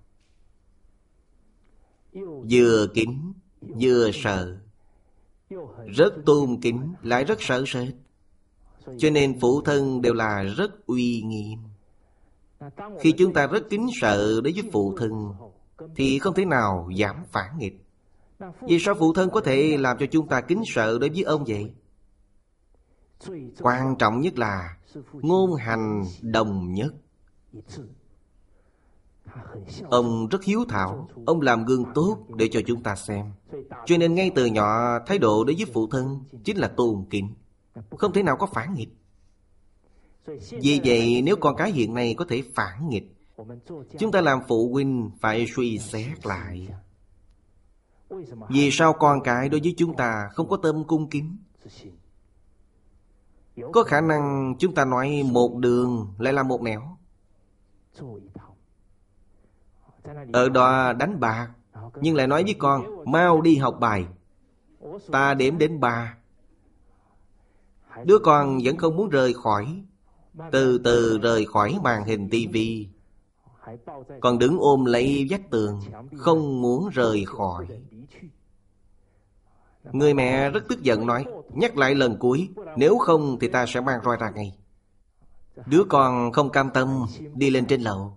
Vừa kính, vừa sợ. Rất tôn kính, lại rất sợ sệt. Cho nên phụ thân đều là rất uy nghiêm. Khi chúng ta rất kính sợ đối với phụ thân thì không thể nào giảm phản nghịch. Vì sao phụ thân có thể làm cho chúng ta kính sợ đối với ông vậy? Quan trọng nhất là ngôn hành đồng nhất. Ông rất hiếu thảo, ông làm gương tốt để cho chúng ta xem. Cho nên ngay từ nhỏ, thái độ đối với phụ thân chính là tôn kính, không thể nào có phản nghịch. Vì vậy nếu con cái hiện nay có thể phản nghịch, chúng ta làm phụ huynh phải suy xét lại. Vì sao con cái đối với chúng ta không có tâm cung kính? Có khả năng chúng ta nói một đường lại là một nẻo. Ở đó đánh bạc, nhưng lại nói với con mau đi học bài. Ta đếm đến 3. Đứa con vẫn không muốn rời khỏi. Từ từ rời khỏi màn hình tivi, còn đứng ôm lấy vách tường, không muốn rời khỏi. Người mẹ rất tức giận nói: nhắc lại lần cuối, nếu không thì ta sẽ mang roi ra ngay. Đứa con không cam tâm đi lên trên lầu.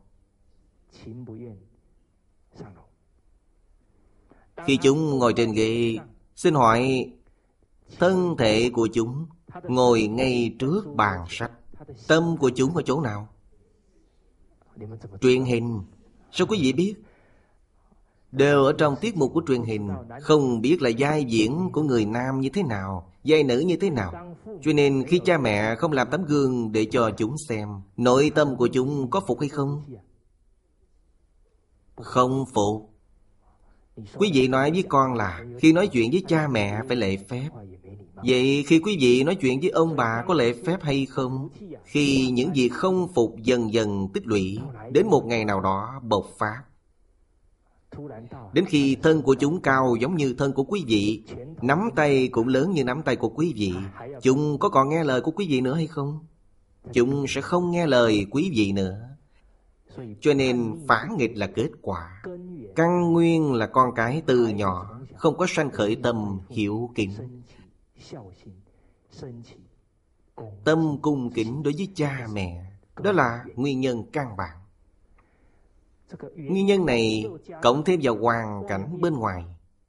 Khi chúng ngồi trên ghế, xin hỏi thân thể của chúng ngồi ngay trước bàn sách, tâm của chúng ở chỗ nào? Truyền hình. Sao quý vị biết? Đều ở trong tiết mục của truyền hình. Không biết là vai diễn của người nam như thế nào, vai nữ như thế nào. Cho nên khi cha mẹ không làm tấm gương để cho chúng xem, nội tâm của chúng có phục hay không? Không phục. Quý vị nói với con là khi nói chuyện với cha mẹ phải lễ phép. Vậy khi quý vị nói chuyện với ông bà có lễ phép hay không? Khi những việc không phục dần dần tích lũy, đến một ngày nào đó bộc phát. Đến khi thân của chúng cao giống như thân của quý vị, nắm tay cũng lớn như nắm tay của quý vị, chúng có còn nghe lời của quý vị nữa hay không? Chúng sẽ không nghe lời quý vị nữa. Cho nên phản nghịch là kết quả. Căn nguyên là con cái từ nhỏ không có sanh khởi tâm hiếu kính, tâm cung kính đối với cha mẹ. Đó là nguyên nhân căn bản. Nguyên nhân này cộng thêm vào hoàn cảnh bên ngoài,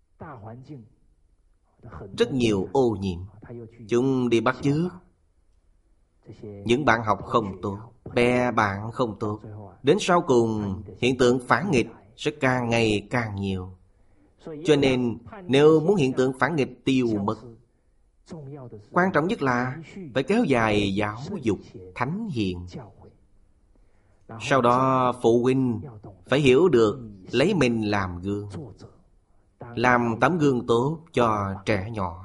rất nhiều ô nhiễm. Chúng đi bắt chước những bạn học không tốt, bè bạn không tốt, đến sau cùng hiện tượng phản nghịch sẽ càng ngày càng nhiều. Cho nên nếu muốn hiện tượng phản nghịch tiêu mất, quan trọng nhất là phải kéo dài giáo dục thánh hiền. Sau đó phụ huynh phải hiểu được lấy mình làm gương, làm tấm gương tốt cho trẻ nhỏ.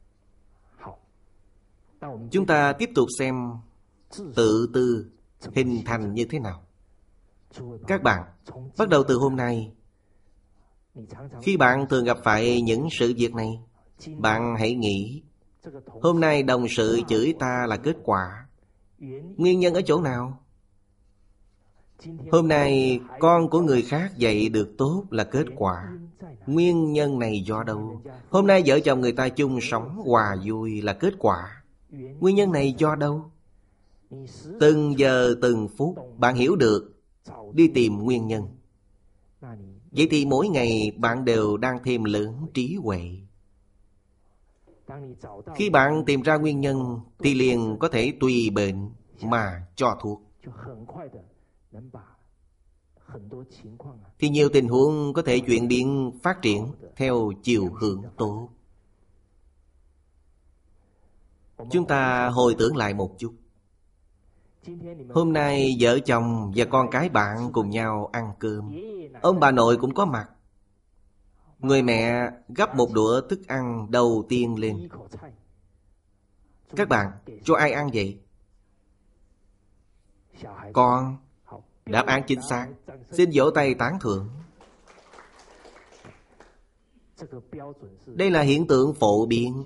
Chúng ta tiếp tục xem tự tư hình thành như thế nào. Các bạn, bắt đầu từ hôm nay, khi bạn thường gặp phải những sự việc này, bạn hãy nghĩ hôm nay đồng sự chửi ta là kết quả. Nguyên nhân ở chỗ nào? Hôm nay con của người khác dạy được tốt là kết quả. Nguyên nhân này do đâu? Hôm nay vợ chồng người ta chung sống hòa vui là kết quả. Nguyên nhân này do đâu? Từng giờ từng phút bạn hiểu được, đi tìm nguyên nhân. Vậy thì mỗi ngày bạn đều đang thêm lớn trí huệ. Khi bạn tìm ra nguyên nhân thì liền có thể tùy bệnh mà cho thuốc. Thì nhiều tình huống có thể chuyển biến phát triển theo chiều hướng tốt. Chúng ta hồi tưởng lại một chút. Hôm nay vợ chồng và con cái bạn cùng nhau ăn cơm. Ông bà nội cũng có mặt. Người mẹ gắp một đũa thức ăn đầu tiên lên. Các bạn, cho ai ăn vậy? Con. Đáp án chính xác. Xin vỗ tay tán thưởng. Đây là hiện tượng phổ biến.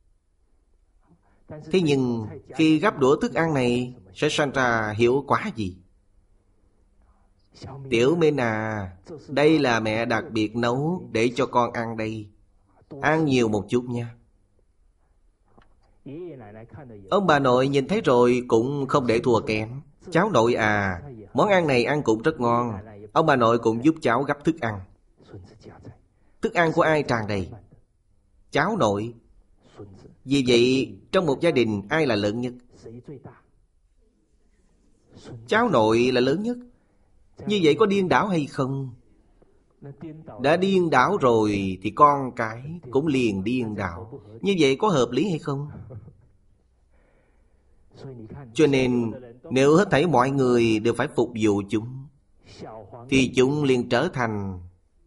Thế nhưng khi gắp đũa thức ăn này sẽ sinh ra hiệu quả gì? Tiểu Minh à, đây là mẹ đặc biệt nấu để cho con ăn đây. Ăn nhiều một chút nha. Ông bà nội nhìn thấy rồi cũng không để thua kém. Cháu nội à, món ăn này ăn cũng rất ngon. Ông bà nội cũng giúp cháu gắp thức ăn. Thức ăn của ai tràn đầy? Cháu nội. Vì vậy trong một gia đình ai là lớn nhất? Cháu nội là lớn nhất. Như vậy có điên đảo hay không? Đã điên đảo rồi thì con cái cũng liền điên đảo. Như vậy có hợp lý hay không? Cho nên nếu hết thảy mọi người đều phải phục vụ chúng thì chúng liền trở thành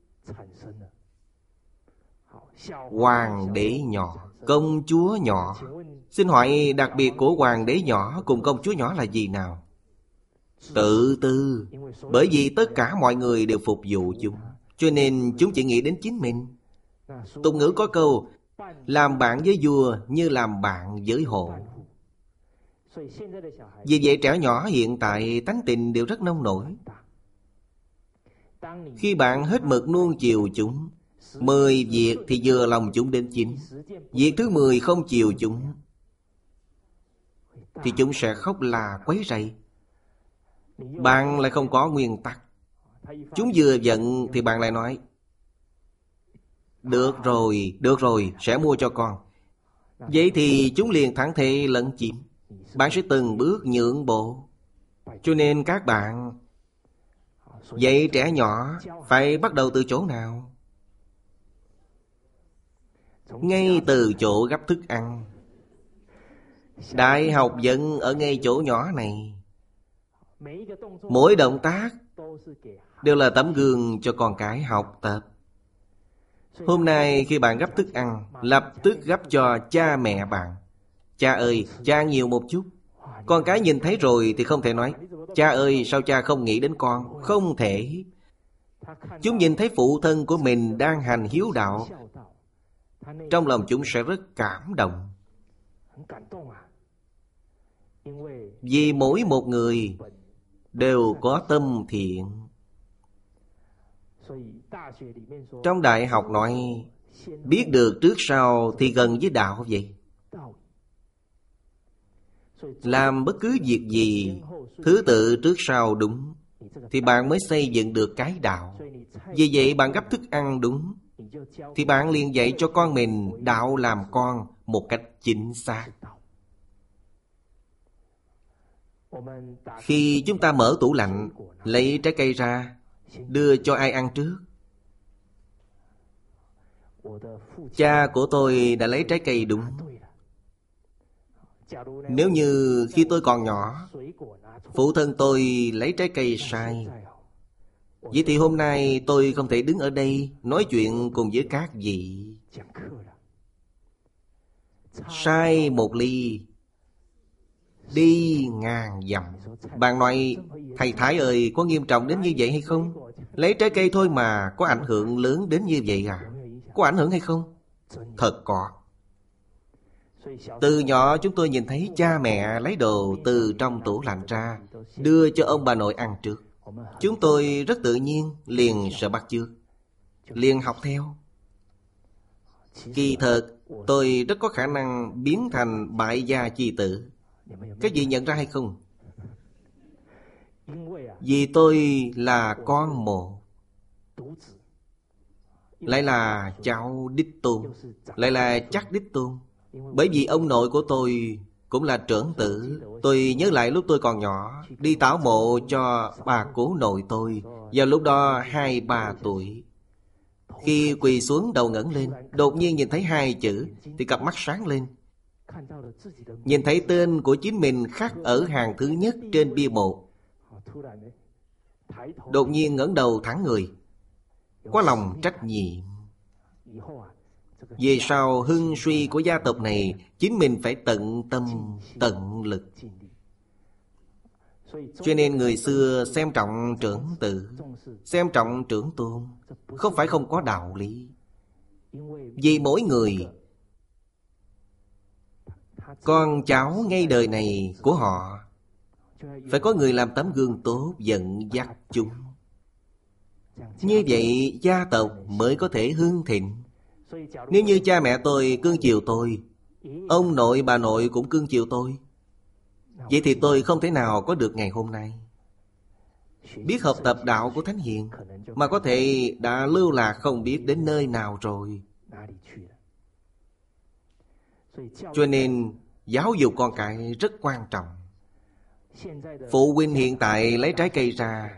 hoàng đế nhỏ, công chúa nhỏ. Xin hỏi đặc biệt của hoàng đế nhỏ cùng công chúa nhỏ là gì nào? Tự tư. Bởi vì tất cả mọi người đều phục vụ chúng, cho nên chúng chỉ nghĩ đến chính mình. Tục ngữ có câu làm bạn với vua như làm bạn với hổ. Vì vậy trẻ nhỏ hiện tại tánh tình đều rất nông nổi. Khi bạn hết mực nuông chiều chúng, 10 việc thì vừa lòng chúng đến 9. Việc thứ 10 không chiều chúng thì chúng sẽ khóc là quấy rầy. Bạn lại không có nguyên tắc. Chúng vừa giận thì bạn lại nói được rồi, sẽ mua cho con. Vậy thì chúng liền thẳng thệ lấn chiếm. Bạn sẽ từng bước nhượng bộ. Cho nên các bạn dạy trẻ nhỏ phải bắt đầu từ chỗ nào? Ngay từ chỗ gắp thức ăn. Đại học vẫn ở ngay chỗ nhỏ này. Mỗi động tác đều là tấm gương cho con cái học tập. Hôm nay khi bạn gắp thức ăn, lập tức gắp cho cha mẹ bạn. Cha ơi, cha ăn nhiều một chút. Con cái nhìn thấy rồi thì không thể nói cha ơi, sao cha không nghĩ đến con? Không thể. Chúng nhìn thấy phụ thân của mình đang hành hiếu đạo, trong lòng chúng sẽ rất cảm động. Vì mỗi một người đều có tâm thiện. Trong đại học nói biết được trước sau thì gần với đạo vậy. Làm bất cứ việc gì thứ tự trước sau đúng thì bạn mới xây dựng được cái đạo. Vì vậy bạn gắp thức ăn đúng thì bạn liền dạy cho con mình đạo làm con một cách chính xác. Khi chúng ta mở tủ lạnh, lấy trái cây ra, đưa cho ai ăn trước? Cha của tôi đã lấy trái cây đúng. Nếu như khi tôi còn nhỏ, phụ thân tôi lấy trái cây sai, vậy thì hôm nay tôi không thể đứng ở đây nói chuyện cùng với các vị. Sai một ly, đi ngàn dặm. Bạn nói, thầy Thái ơi, có nghiêm trọng đến như vậy hay không? Lấy trái cây thôi mà có ảnh hưởng lớn đến như vậy à? Có ảnh hưởng hay không? Thật có. Từ nhỏ chúng tôi nhìn thấy cha mẹ lấy đồ từ trong tủ lạnh ra, đưa cho ông bà nội ăn trước. Chúng tôi rất tự nhiên liền sợ bắt chước, liền học theo. Kỳ thật tôi rất có khả năng biến thành bại gia chi tử. Các vị nhận ra hay không? Vì tôi là con một, lại là cháu đích tôn, lại là chắc đích tôn. Bởi vì ông nội của tôi cũng là trưởng tử. Tôi nhớ lại lúc tôi còn nhỏ, đi tảo mộ cho bà cố nội tôi. Vào lúc đó 2-3 tuổi. Khi quỳ xuống đầu ngẩng lên, đột nhiên nhìn thấy 2 chữ thì cặp mắt sáng lên. Nhìn thấy tên của chính mình khắc ở hàng thứ nhất trên bia mộ. Đột nhiên ngẩng đầu thẳng người, có lòng trách nhiệm. Về sau hưng suy của gia tộc này, chính mình phải tận tâm, tận lực. Cho nên người xưa xem trọng trưởng tử, xem trọng trưởng tôn, không phải không có đạo lý. Vì mỗi người, con cháu ngay đời này của họ, phải có người làm tấm gương tốt dẫn dắt chúng. Như vậy gia tộc mới có thể hưng thịnh. Nếu như cha mẹ tôi cưng chiều tôi, ông nội bà nội cũng cưng chiều tôi, vậy thì tôi không thể nào có được ngày hôm nay. Biết học tập đạo của Thánh Hiền mà có thể đã lưu lạc không biết đến nơi nào rồi. Cho nên giáo dục con cái rất quan trọng. Phụ huynh hiện tại lấy trái cây ra,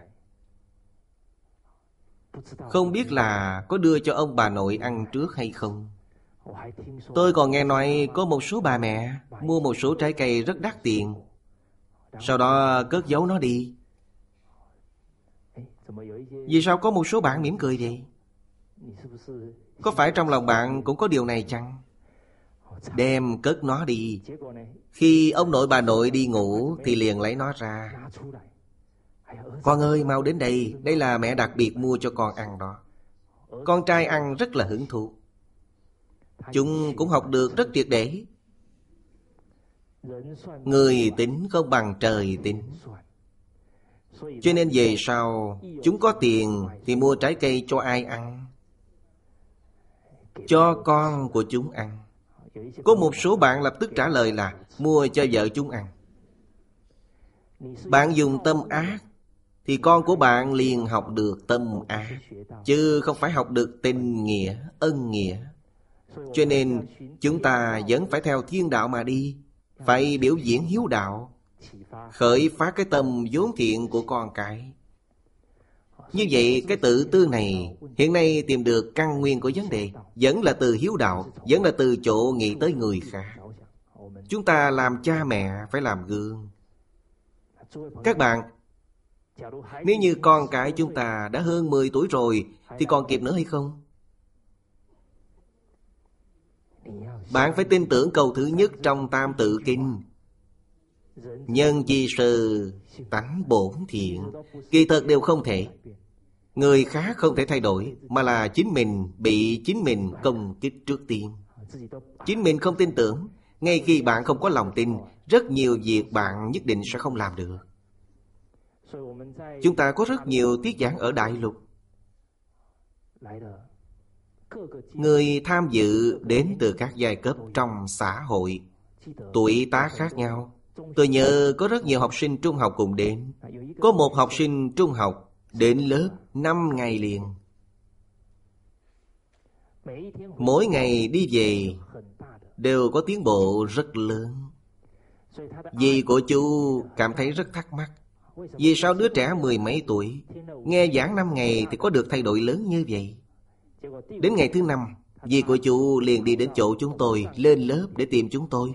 không biết là có đưa cho ông bà nội ăn trước hay không. Tôi còn nghe nói có một số bà mẹ mua một số trái cây rất đắt tiền, sau đó cất giấu nó đi. Vì sao có một số bạn mỉm cười vậy? Có phải trong lòng bạn cũng có điều này chăng? Đem cất nó đi. Khi ông nội bà nội đi ngủ thì liền lấy nó ra. Con ơi, mau đến đây, đây là mẹ đặc biệt mua cho con ăn đó. Con trai ăn rất là hứng thú. Chúng cũng học được rất triệt để. Người tính không bằng trời tính. Cho nên về sau chúng có tiền thì mua trái cây cho ai ăn? Cho con của chúng ăn. Có một số bạn lập tức trả lời là mua cho vợ chúng ăn. Bạn dùng tâm ác thì con của bạn liền học được tâm ác, chứ không phải học được tình nghĩa, ân nghĩa. Cho nên chúng ta vẫn phải theo thiên đạo mà đi, phải biểu diễn hiếu đạo, khởi phát cái tâm vốn thiện của con cái. Như vậy cái tự tư này hiện nay tìm được căn nguyên của vấn đề, vẫn là từ hiếu đạo, vẫn là từ chỗ nghĩ tới người khác. Chúng ta làm cha mẹ phải làm gương. Các bạn, nếu như con cái chúng ta đã hơn 10 tuổi rồi thì còn kịp nữa hay không? Bạn phải tin tưởng câu thứ nhất trong Tam Tự Kinh: nhân chi sự, tánh bổn thiện. Kỳ thật đều không thể. Người khác không thể thay đổi, mà là chính mình bị chính mình công kích trước tiên. Chính mình không tin tưởng. Ngay khi bạn không có lòng tin, rất nhiều việc bạn nhất định sẽ không làm được. Chúng ta có rất nhiều tiết giảng ở Đại Lục. Người tham dự đến từ các giai cấp trong xã hội, tuổi tác khác nhau. Tôi nhớ có rất nhiều học sinh trung học cùng đến. Có một học sinh trung học đến lớp 5 ngày liền. Mỗi ngày đi về đều có tiến bộ rất lớn. Dì của chú cảm thấy rất thắc mắc, vì sao đứa trẻ mười mấy tuổi nghe giảng 5 ngày thì có được thay đổi lớn như vậy? Đến ngày thứ 5, dì của chú liền đi đến chỗ chúng tôi, lên lớp để tìm chúng tôi.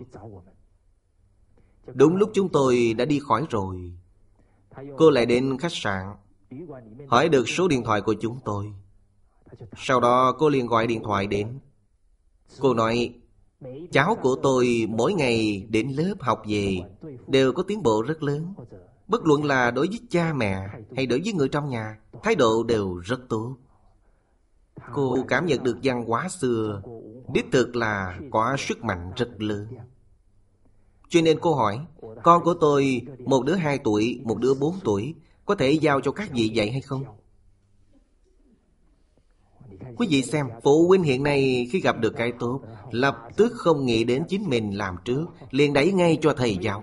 Đúng lúc chúng tôi đã đi khỏi rồi, cô lại đến khách sạn, hỏi được số điện thoại của chúng tôi. Sau đó cô liền gọi điện thoại đến. Cô nói, cháu của tôi mỗi ngày đến lớp học về đều có tiến bộ rất lớn. Bất luận là đối với cha mẹ hay đối với người trong nhà, thái độ đều rất tốt. Cô cảm nhận được văn hóa xưa đích thực là có sức mạnh rất lớn. Cho nên cô hỏi, con của tôi, một đứa 2 tuổi, một đứa 4 tuổi, có thể giao cho các vị dạy hay không? Quý vị xem, phụ huynh hiện nay khi gặp được cái tốt, lập tức không nghĩ đến chính mình làm trước, liền đẩy ngay cho thầy giáo.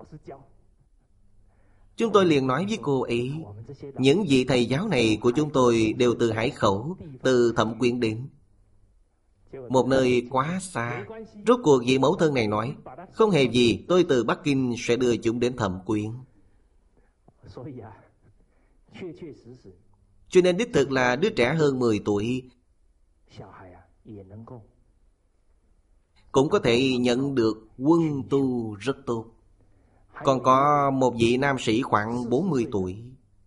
Chúng tôi liền nói với cô ấy, những vị thầy giáo này của chúng tôi đều từ Hải Khẩu, từ Thẩm Quyến đến. Một nơi quá xa. Rốt cuộc vị mẫu thân này nói, không hề gì, tôi từ Bắc Kinh sẽ đưa chúng đến Thẩm Quyến. Cho nên đích thực là đứa trẻ hơn 10 tuổi cũng có thể nhận được quân tu rất tốt. Còn có một vị nam sĩ khoảng 40 tuổi.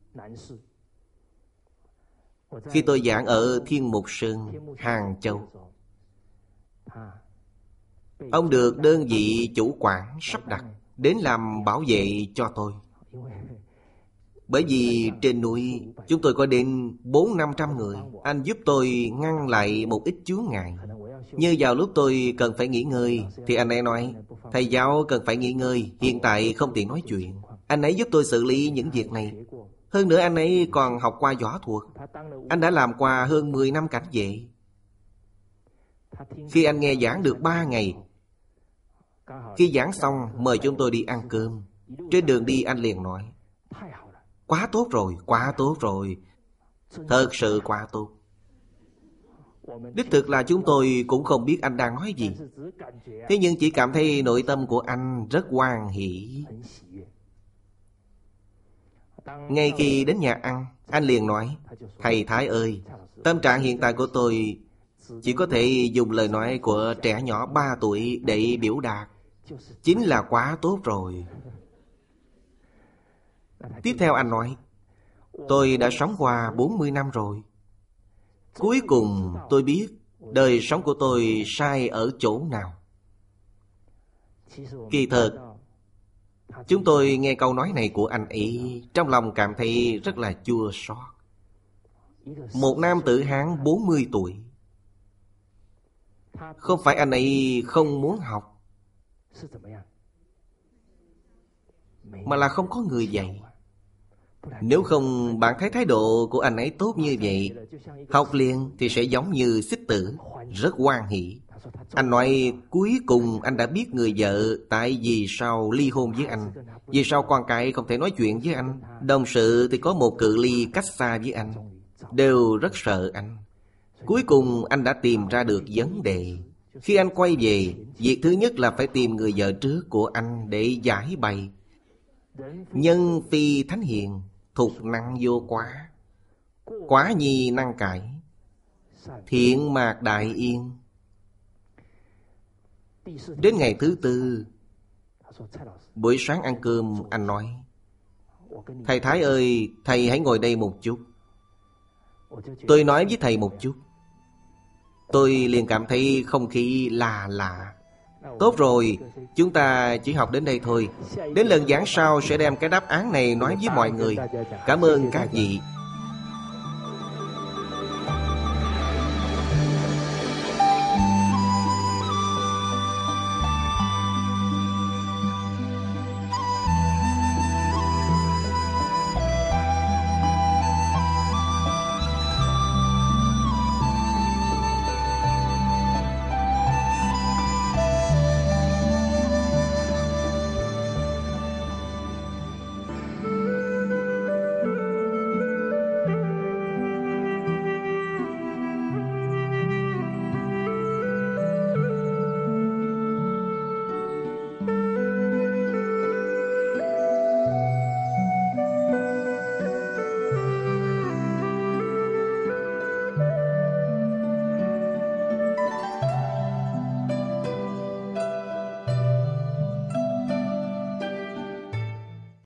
Khi tôi giảng ở Thiên Mục Sơn, Hàng Châu, ông được đơn vị chủ quản sắp đặt đến làm bảo vệ cho tôi. Bởi vì trên núi chúng tôi có đến 400-500 người. Anh giúp tôi ngăn lại một ít chướng ngại. Như vào lúc tôi cần phải nghỉ ngơi thì anh ấy nói, thầy giáo cần phải nghỉ ngơi, hiện tại không tiện nói chuyện. Anh ấy giúp tôi xử lý những việc này. Hơn nữa anh ấy còn học qua võ thuật. Anh đã làm qua hơn 10 năm cảnh vệ. Khi anh nghe giảng được 3 ngày, khi giảng xong mời chúng tôi đi ăn cơm. Trên đường đi anh liền nói, quá tốt rồi, quá tốt rồi. Thật sự quá tốt. Đích thực là chúng tôi cũng không biết anh đang nói gì. Thế nhưng chỉ cảm thấy nội tâm của anh rất hoan hỷ. Ngay khi đến nhà ăn, anh liền nói, thầy Thái ơi, tâm trạng hiện tại của tôi chỉ có thể dùng lời nói của trẻ nhỏ 3 tuổi để biểu đạt. Chính là quá tốt rồi. Tiếp theo anh nói, tôi đã sống qua 40 năm rồi. Cuối cùng tôi biết đời sống của tôi sai ở chỗ nào. Kỳ thật, chúng tôi nghe câu nói này của anh ấy, trong lòng cảm thấy rất là chua xót. Một nam tử Hán 40 tuổi, không phải anh ấy không muốn học, mà là không có người dạy. Nếu không bạn thấy thái độ của anh ấy tốt như vậy, học liền thì sẽ giống như xích tử, rất hoan hỷ. Anh nói cuối cùng anh đã biết người vợ tại vì sao ly hôn với anh, vì sao con cái không thể nói chuyện với anh, đồng sự thì có một cự ly cách xa với anh, đều rất sợ anh. Cuối cùng anh đã tìm ra được vấn đề. Khi anh quay về, việc thứ nhất là phải tìm người vợ trước của anh để giải bày. Nhân phi thánh hiền, thục năng vô quá, quá nhi năng cải, thiện mạc đại yên. Đến ngày thứ 4, buổi sáng ăn cơm, anh nói, thầy Thái ơi, thầy hãy ngồi đây một chút. Tôi nói với thầy một chút. Tôi liền cảm thấy không khí lạ. Tốt rồi, chúng ta chỉ học đến đây thôi. Đến lần giảng sau sẽ đem cái đáp án này nói với mọi người. Cảm ơn các vị.